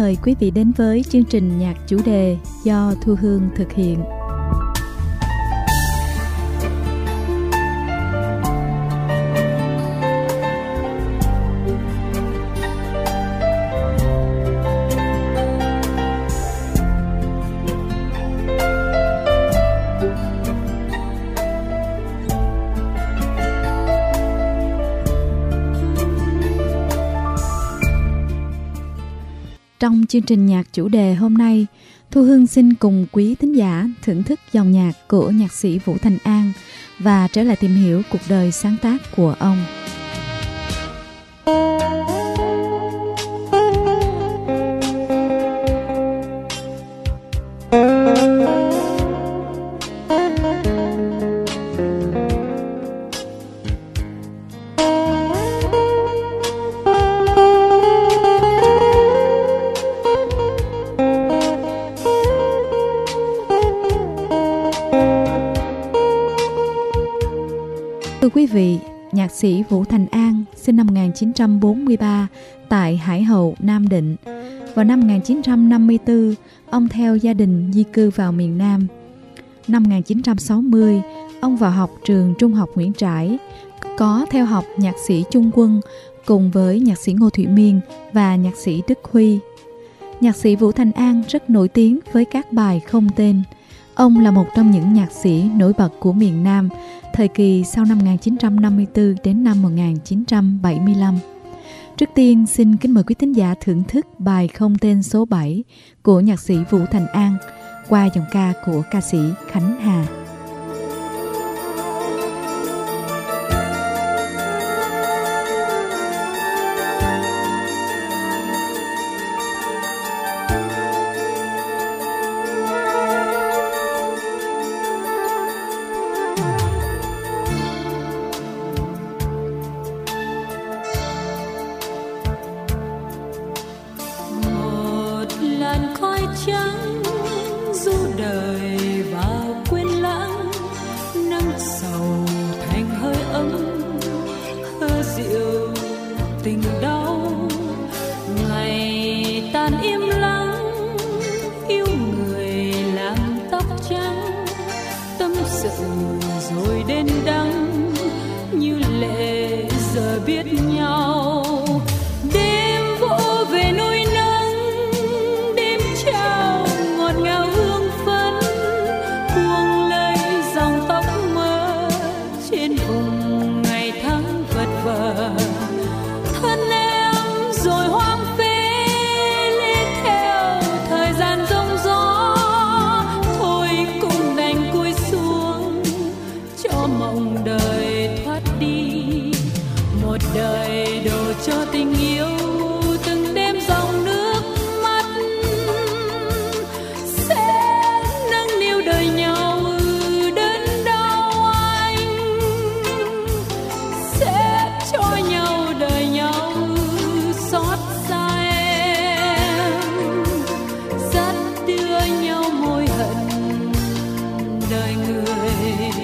mời quý vị đến với chương trình nhạc chủ đề do Thu Hương thực hiện. Trong chương trình nhạc chủ đề hôm nay, Thu Hương xin cùng quý thính giả thưởng thức dòng nhạc của nhạc sĩ Vũ Thành An và trở lại tìm hiểu cuộc đời sáng tác của ông. Thưa quý vị, nhạc sĩ Vũ Thành An sinh năm 1943 tại Hải Hậu, Nam Định. Vào năm 1954, ông theo gia đình di cư vào miền Nam. Năm 1960, ông vào học trường Trung học Nguyễn Trãi, có theo học nhạc sĩ Chung Quân cùng với nhạc sĩ Ngô Thụy Miên và nhạc sĩ Đức Huy. Nhạc sĩ Vũ Thành An rất nổi tiếng với các bài không tên. Ông là một trong những nhạc sĩ nổi bật của miền Nam thời kỳ sau năm 1954 đến năm 1975. Trước tiên xin kính mời quý thính giả thưởng thức bài không tên số 7 của nhạc sĩ Vũ Thành An qua giọng ca của ca sĩ Khánh Hà. Trắng du đời vào quên lãng, nắng sầu thành hơi ấm, hơ dịu tình đau. Ngày tàn im lặng, yêu người làm tóc trắng, tâm sự rồi đến đắng, như lệ giờ biết nhau. Đêm vỗ về núi cho tình yêu từng đêm dòng nước mắt sẽ nâng niu đời nhau đến đâu anh sẽ cho nhau đời nhau xót xa em dắt đưa nhau môi hận đời người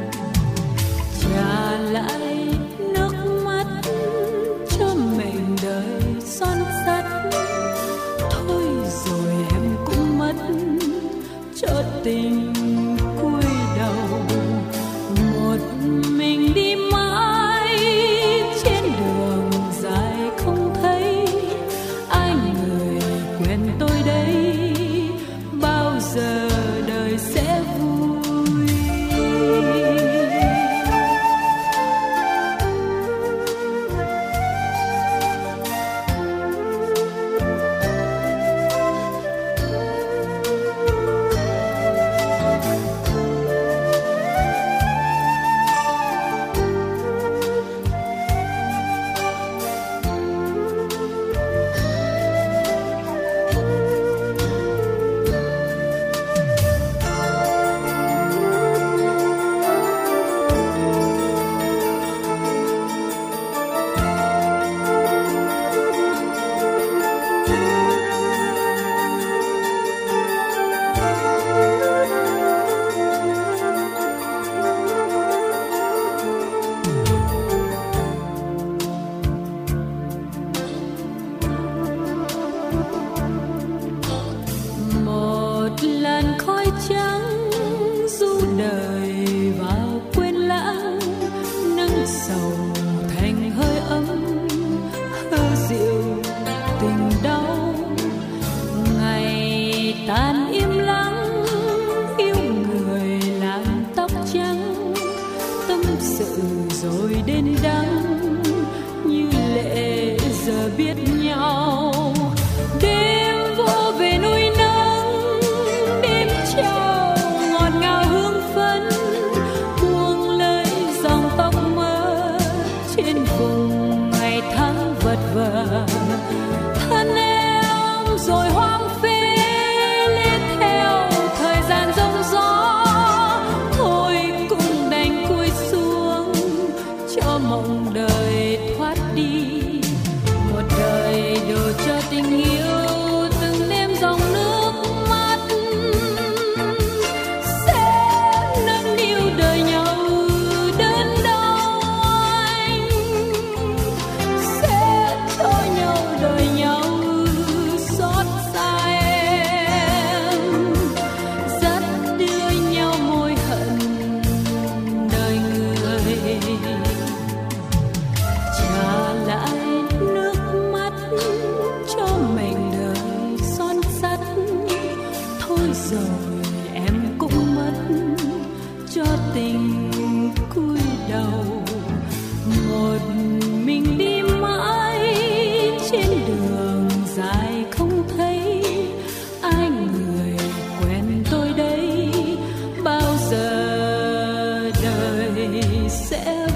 trả lại nước mắt cho mình đời. sầu thành hơi ấm, hơ dịu tình đau. Ngày tan im lắng, yêu người làm tóc trắng, tâm sự rồi đến đắng, như lệ giờ biết nhau. Đêm vô về núi nắng, đêm trao ngọt ngào hương phấn, buông lời dòng tóc mơ trên vùng ngày tháng vật vờ. Thân em rồi hoang phế lên theo thời gian giông gió, thôi cũng đành cúi xuống cho mộng đời thoát đi. Một đời đổ cho tình yêu từng đêm dòng nước mắt, sẽ nâng niu đời nhau đớn đau anh, sẽ cho nhau đời nhau xót xa em, dắt đưa nhau môi hận đời người, trả lại nước mắt cho mảnh đời son sắt. Thôi rồi em cũng mất cho tình cúi đầu, một mình đi mãi trên đường dài không thấy ai người quen tôi đây. Bao giờ đời sẽ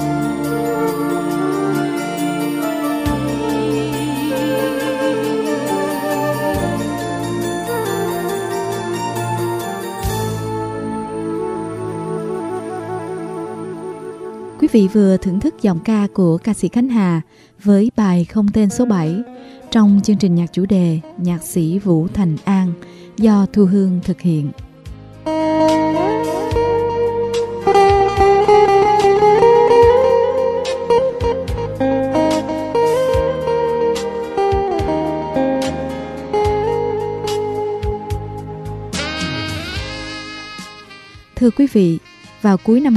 Quý vị vừa thưởng thức giọng ca của ca sĩ Khánh Hà với bài Không tên số 7 trong chương trình nhạc chủ đề nhạc sĩ Vũ Thành An do Thu Hương thực hiện. Thưa quý vị, vào cuối năm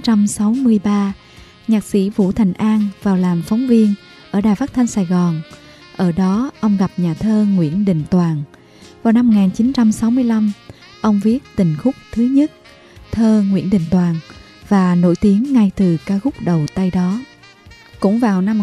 1963, nhạc sĩ Vũ Thành An vào làm phóng viên ở Đài Phát thanh Sài Gòn. Ở đó, ông gặp nhà thơ Nguyễn Đình Toàn. Vào năm 1965, ông viết tình khúc thứ nhất, Thơ Nguyễn Đình Toàn, và nổi tiếng ngay từ ca khúc đầu tay đó. Cũng vào năm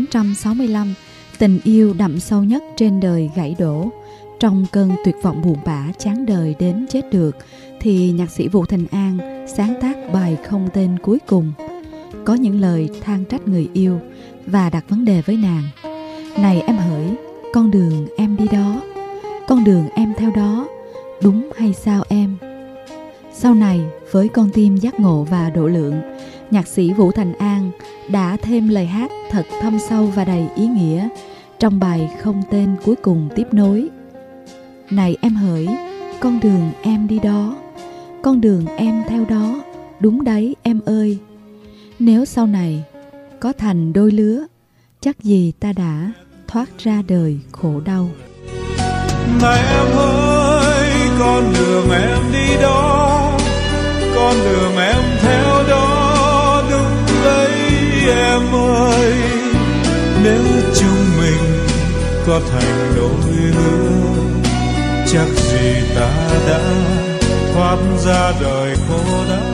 1965, tình yêu đậm sâu nhất trên đời gãy đổ. Trong cơn tuyệt vọng buồn bã chán đời đến chết được, thì nhạc sĩ Vũ Thành An sáng tác bài Không tên cuối cùng. Có những lời than trách người yêu và đặt vấn đề với nàng: này em hỡi, con đường em đi đó, con đường em theo đó, đúng hay sao em? Sau này, với con tim giác ngộ và độ lượng, nhạc sĩ Vũ Thành An đã thêm lời hát thật thâm sâu và đầy ý nghĩa trong bài Không tên cuối cùng tiếp nối: này em hỡi, con đường em đi đó, con đường em theo đó, đúng đấy em ơi. Nếu sau này có thành đôi lứa, chắc gì ta đã thoát ra đời khổ đau. Này em ơi, con đường em đi đó, con đường em theo đó, đúng đấy em ơi. Nếu chúng mình có thành đôi lứa, chắc gì ta đã thoát ra đời khổ đau.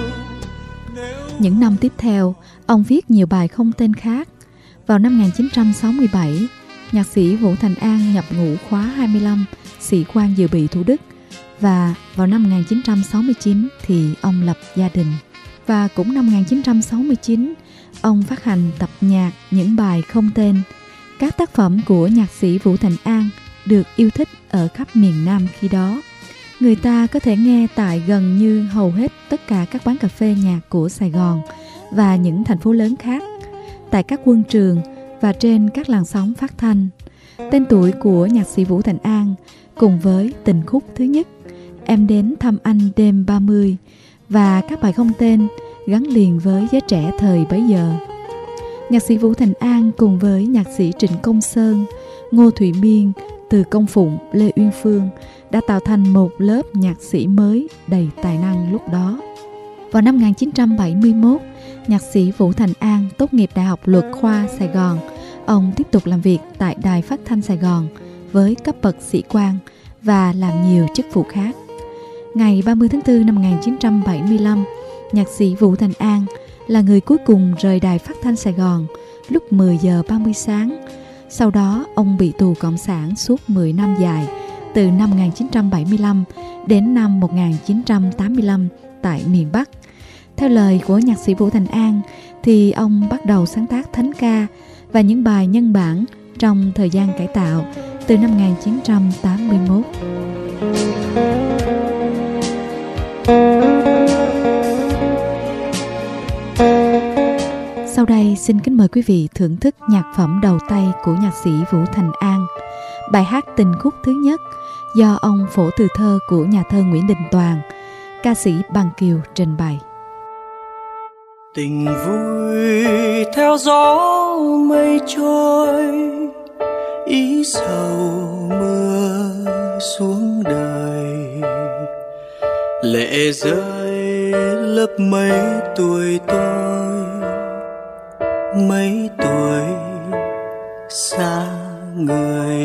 Những năm tiếp theo, ông viết nhiều bài không tên khác. Vào năm 1967, nhạc sĩ Vũ Thành An nhập ngũ khóa 25, sĩ quan dự bị Thủ Đức. Và vào năm 1969 thì ông lập gia đình. Và cũng năm 1969, ông phát hành tập nhạc Những bài không tên. Các tác phẩm của nhạc sĩ Vũ Thành An được yêu thích ở khắp miền Nam khi đó. Người ta có thể nghe tại gần như hầu hết tất cả các quán cà phê nhạc của Sài Gòn và những thành phố lớn khác, tại các quân trường và trên các làn sóng phát thanh. Tên tuổi của nhạc sĩ Vũ Thành An cùng với tình khúc thứ nhất, Em đến thăm anh đêm 30, và các bài không tên gắn liền với giới trẻ thời bấy giờ. Nhạc sĩ Vũ Thành An cùng với nhạc sĩ Trịnh Công Sơn, Ngô Thụy Miên, Từ Công Phụng, Lê Uyên Phương đã tạo thành một lớp nhạc sĩ mới đầy tài năng lúc đó. Vào năm 1971, nhạc sĩ Vũ Thành An tốt nghiệp Đại học Luật khoa Sài Gòn. Ông tiếp tục làm việc tại Đài Phát thanh Sài Gòn với cấp bậc sĩ quan và làm nhiều chức vụ khác. Ngày 30 tháng 4 năm 1975, nhạc sĩ Vũ Thành An là người cuối cùng rời Đài Phát thanh Sài Gòn lúc 10 giờ 30 sáng. Sau đó, ông bị tù Cộng sản suốt 10 năm dài, từ năm 1975 đến năm 1985 tại miền Bắc. Theo lời của nhạc sĩ Vũ Thành An, thì ông bắt đầu sáng tác thánh ca và những bài nhân bản trong thời gian cải tạo từ năm 1981. Sau đây xin kính mời quý vị thưởng thức nhạc phẩm đầu tay của nhạc sĩ Vũ Thành An, bài hát tình khúc thứ nhất do ông phổ từ thơ của nhà thơ Nguyễn Đình Toàn, ca sĩ Bằng Kiều trình bày. Tình vui theo gió mây trôi, ý sầu mưa xuống đời, lệ rơi lấp mấy tuổi tôi, mấy tuổi xa người.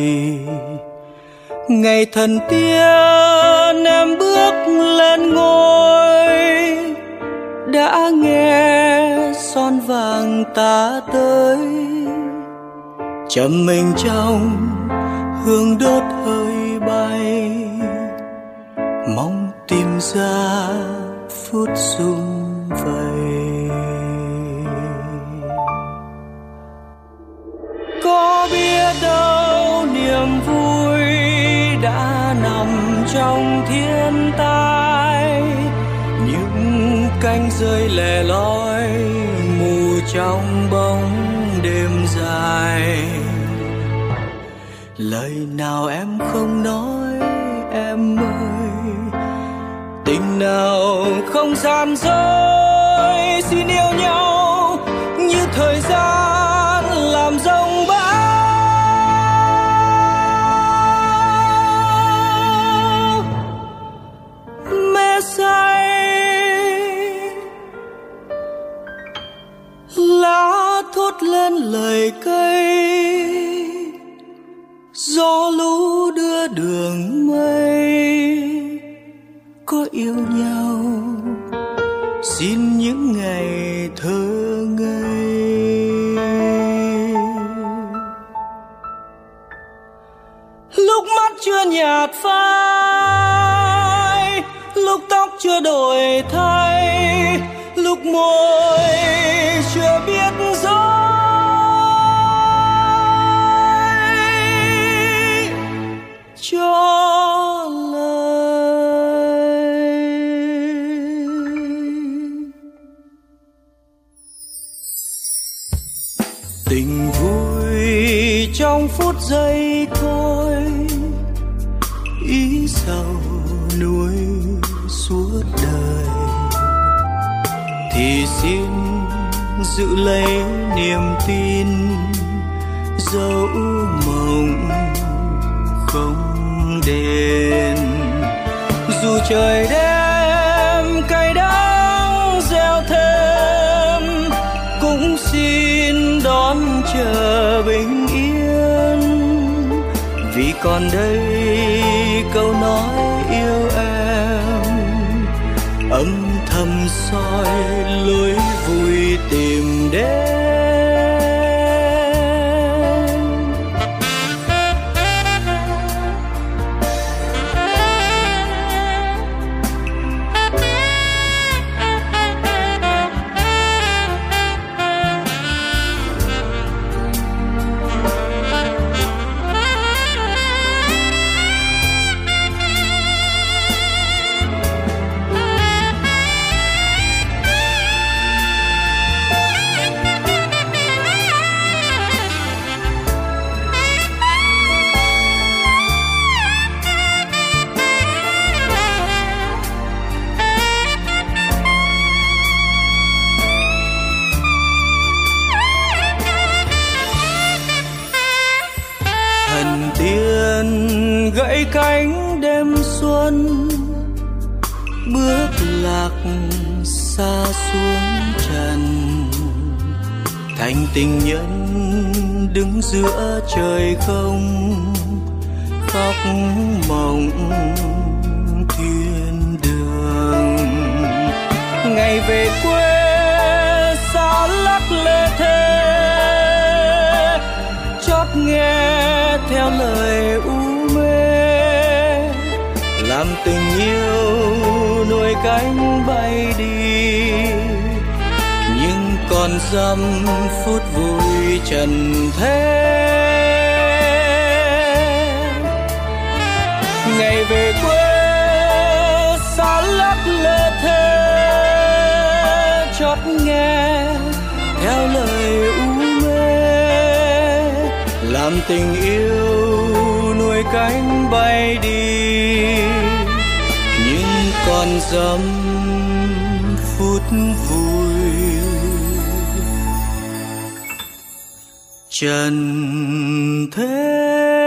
Ngày thần tiên em bước lên ngôi, đã nghe son vàng ta tới, trầm mình trong hương đốt hơi bay, mong tìm ra phút sum vầy. Có biết đâu niềm vui đã nằm trong thiên tai, những cánh rơi lẻ loi mù trong bóng đêm dài. Lời nào em không nói em ơi, tình nào không gian dối, xin yêu nhau như thời gian làm dông bão. Mê say lá thốt lên lời cây, gió lũ đưa đường mây. Có yêu nhau xin những ngày thơ ngây. Lúc mắt chưa nhạt phai, lúc tóc chưa đổi thay, lúc môi chưa biết dối, cho lời. Tình vui trong phút giây thôi, ý sầu nuối suốt đời, thì xin giữ lấy niềm tin, dẫu mộng không đền. Dù trời đêm cay đắng gieo thêm, cũng xin đón chờ bình yên, vì còn đây câu nói yêu em âm thầm soi lối vui tìm đến. Gãy cánh đêm xuân, bước lạc xa xuống trần, thành tình nhân đứng giữa trời không, khóc mộng thiên đường. Ngày về quê xa lắc lê thê, chót nghe theo lời u mê, làm tình yêu nuôi cánh bay đi, nhưng còn dăm phút vui trần thế. Ngày về quê xa lắc lê thê, chót nghe theo lời u mê, làm tình yêu nuôi cánh bay đi, nhưng còn dăm phút vui trần thế.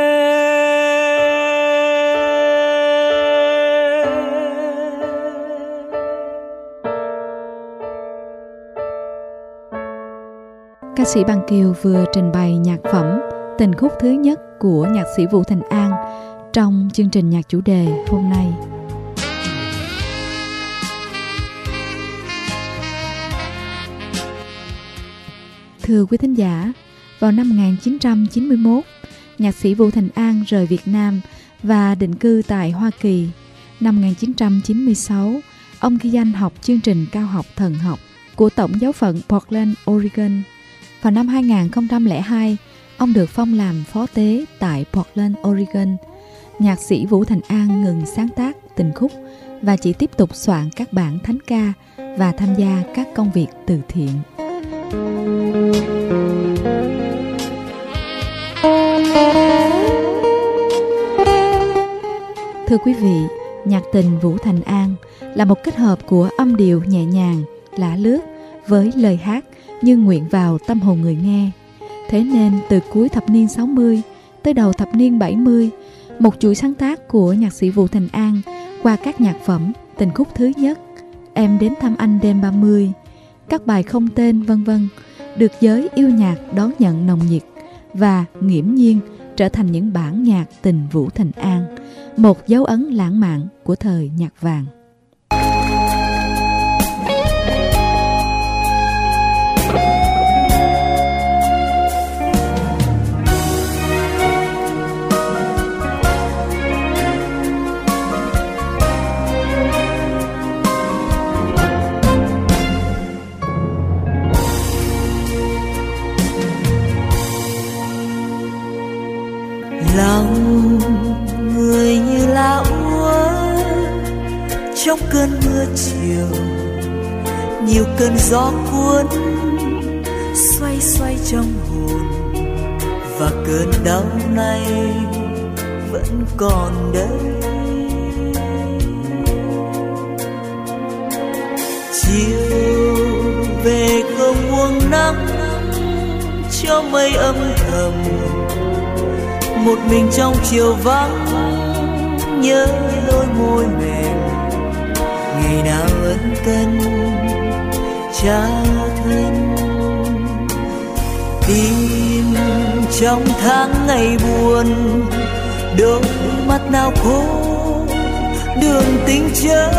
Ca sĩ Bằng Kiều vừa trình bày nhạc phẩm Tình khúc thứ nhất của nhạc sĩ Vũ Thành An trong chương trình nhạc chủ đề hôm nay. Thưa quý thính giả, vào năm 1991, nhạc sĩ Vũ Thành An rời Việt Nam và định cư tại Hoa Kỳ. Năm 1996, ông ghi danh học chương trình cao học thần học của Tổng giáo phận Portland, Oregon. Vào năm 2002, ông được phong làm phó tế tại Portland, Oregon. Nhạc sĩ Vũ Thành An ngừng sáng tác tình khúc và chỉ tiếp tục soạn các bản thánh ca và tham gia các công việc từ thiện. Thưa quý vị, nhạc tình Vũ Thành An là một kết hợp của âm điệu nhẹ nhàng, lả lướt với lời hát như nguyện vào tâm hồn người nghe. Thế nên từ cuối thập niên 60 tới đầu thập niên 70, một chuỗi sáng tác của nhạc sĩ Vũ Thành An qua các nhạc phẩm Tình khúc thứ nhất, Em đến thăm anh đêm 30, các bài không tên vân vân được giới yêu nhạc đón nhận nồng nhiệt và nghiễm nhiên trở thành những bản nhạc tình Vũ Thành An, một dấu ấn lãng mạn của thời nhạc vàng. Lòng người như lá úa trong cơn mưa chiều, nhiều cơn gió cuốn xoay xoay trong hồn, và cơn đau này vẫn còn đây. Chiều về không buông nắng cho mây âm thầm, một mình trong chiều vắng nhớ đôi môi mềm, ngày nào ân cần cha thân. Tim trong tháng ngày buồn, đôi mắt nào khô đường tình chớ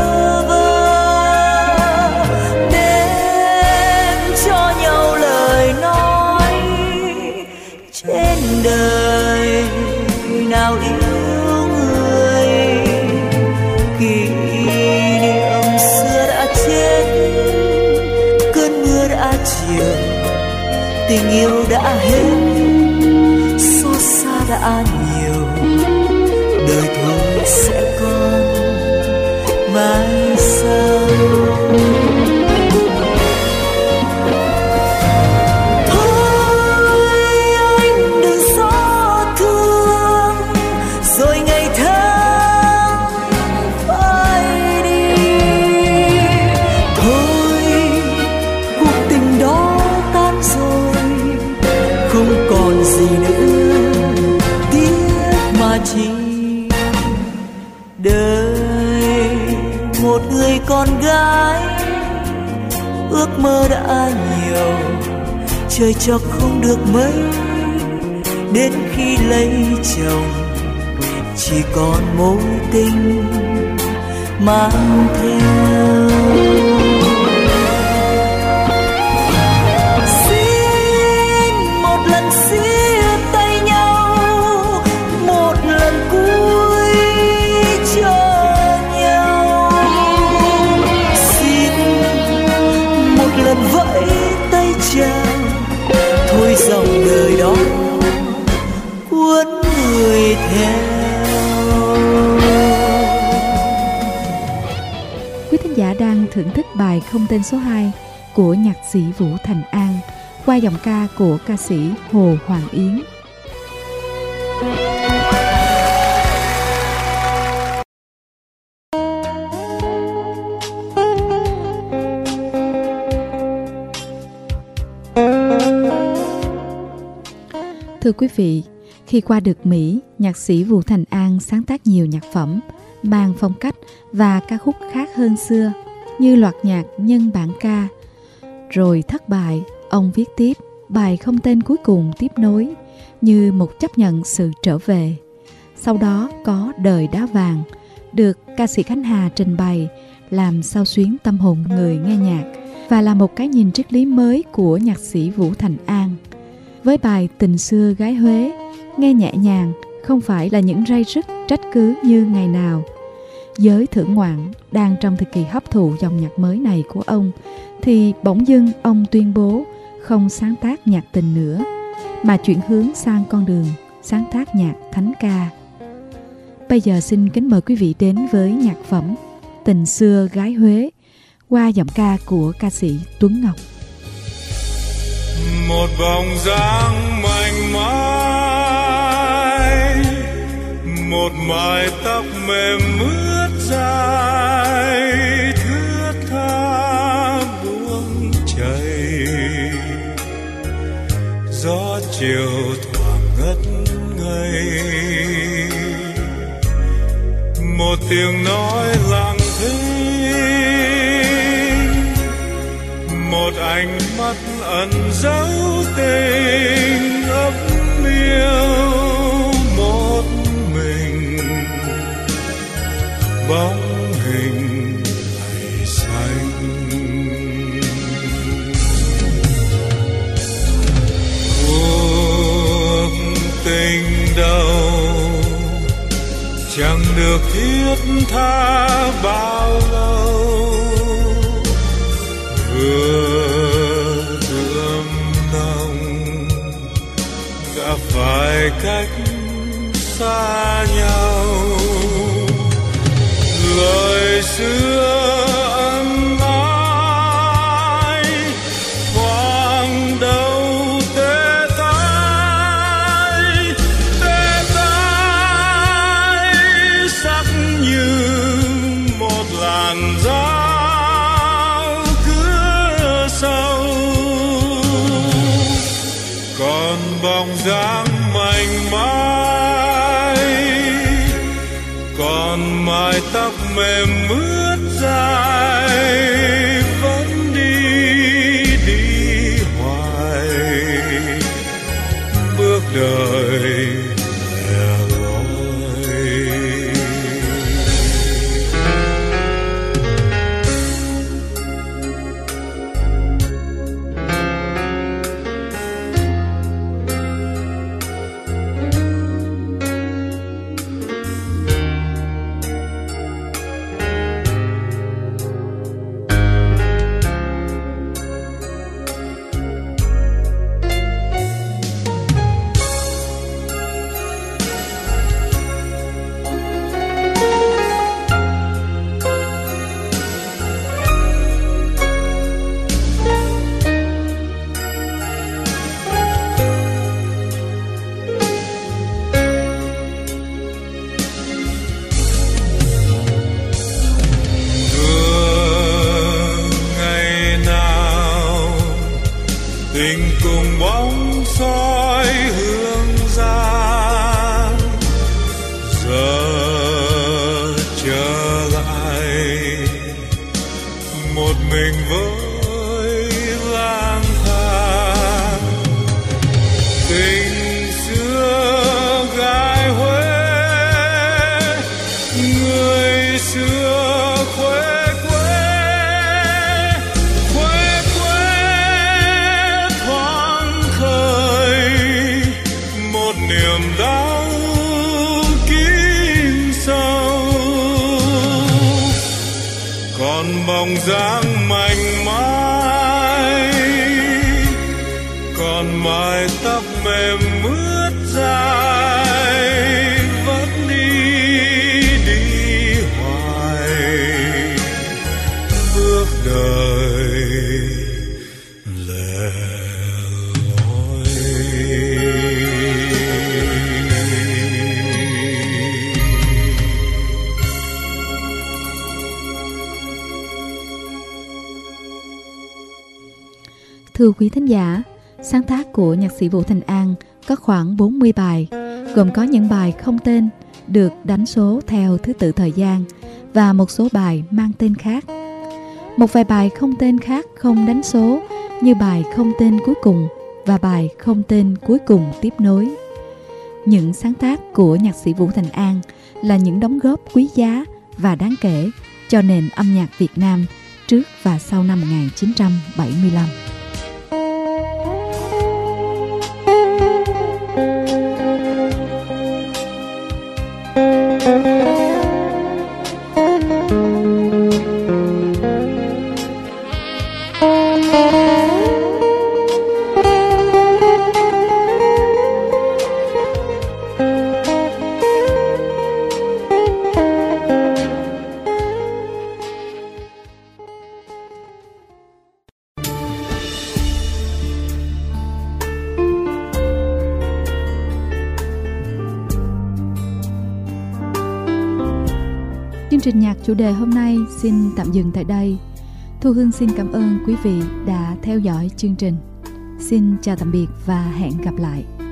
vơ, đến cho nhau lời nói trên đời nào yêu người. Kỷ niệm xưa đã chết, cơn mưa đã chiều, tình yêu đã hết, xót xa đã nhiều, đời thôi sẽ còn mai sau. Chỉ đời một người con gái ước mơ đã nhiều, trời cho không được mấy, đến khi lấy chồng chỉ còn mối tình mang theo. Xin một lần siết tay nhau, một lần cuối cho nhau. Xin một lần vẫy tay chào, thôi dòng đời đó cuốn người theo. Quý thính giả đang thưởng thức bài Không tên số 2 của nhạc sĩ Vũ Thành An qua giọng ca của ca sĩ Hồ Hoàng Yến. Thưa quý vị, khi qua được Mỹ, nhạc sĩ Vũ Thành An sáng tác nhiều nhạc phẩm mang phong cách và ca khúc khác hơn xưa, như loạt nhạc Nhân Bản Ca. Rồi thất bại, ông viết tiếp bài không tên cuối cùng tiếp nối như một chấp nhận sự trở về. Sau đó có Đời Đá Vàng, được ca sĩ Khánh Hà trình bày làm xao xuyến tâm hồn người nghe nhạc và là một cái nhìn triết lý mới của nhạc sĩ Vũ Thành An. Với bài Tình Xưa Gái Huế, nghe nhẹ nhàng, không phải là những ray rứt trách cứ như ngày nào. Giới thưởng ngoạn đang trong thời kỳ hấp thụ dòng nhạc mới này của ông, thì bỗng dưng ông tuyên bố không sáng tác nhạc tình nữa, mà chuyển hướng sang con đường sáng tác nhạc thánh ca. Bây giờ xin kính mời quý vị đến với nhạc phẩm Tình Xưa Gái Huế qua giọng ca của ca sĩ Tuấn Ngọc. Một vòng dáng mảnh mai, một mái tóc mềm mướt dài thướt tha buông chảy, gió chiều thoảng ngất ngây, một tiếng nói lặng thinh, một ánh mắt ẩn dấu tình ấp yêu một mình, bóng hình ngày xanh. Cuộc tình đầu chẳng được thiết tha bao lâu, vừa đượm nồng đã phải cách xa nhau. Lời xưa ân ái hoang đâu tê tái sắc như một làn dao cửa sâu, còn bóng dáng mảnh mai, còn mái tóc mềm mướt dài vẫn đi hoài, bước đời lẻ loi. Tình cùng bóng soi hướng ra, giờ trở lại một mình với bóng dáng mảnh mai, còn mái tóc mềm mướt dài vẫn đi hoài, bước đời lẻ loi. Thưa quý thính giả, sáng tác của nhạc sĩ Vũ Thành An có khoảng 40 bài, gồm có những bài không tên được đánh số theo thứ tự thời gian và một số bài mang tên khác. Một vài bài không tên khác không đánh số như bài không tên cuối cùng và bài không tên cuối cùng tiếp nối. Những sáng tác của nhạc sĩ Vũ Thành An là những đóng góp quý giá và đáng kể cho nền âm nhạc Việt Nam trước và sau năm 1975. Chương trình nhạc chủ đề hôm nay xin tạm dừng tại đây. Thu Hương xin cảm ơn quý vị đã theo dõi chương trình. Xin chào tạm biệt và hẹn gặp lại.